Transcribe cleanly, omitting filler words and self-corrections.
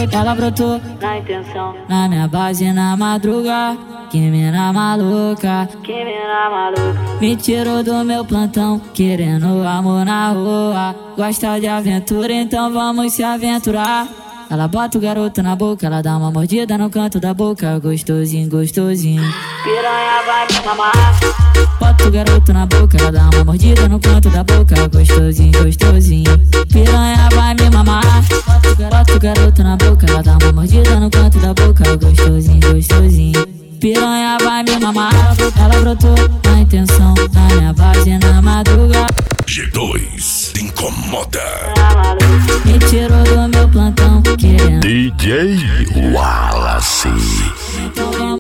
ela brotou na intenção, na minha base na madruga. Que mina maluca, que mina maluca, me tirou do meu plantão, querendo amor na rua. Gosta de aventura, então vamos se aventurar. Ela bota o garoto na boca, ela dá uma mordida no canto da boca. Gostosinho, gostosinho. piranha vai me mamar. Bota o garoto na boca, ela dá uma mordida no canto da boca. Gostosinho, gostosinho. Piranha vai me mamar. Bota o garoto na boca, ela dá uma mordida no canto da boca. Gostosinho, gostosinho. Piranha vai me mamar. Ela brotou na intenção, na minha base na madruga. G2 te incomoda. Me tirou do meu plantão, querendo DJ Wallace.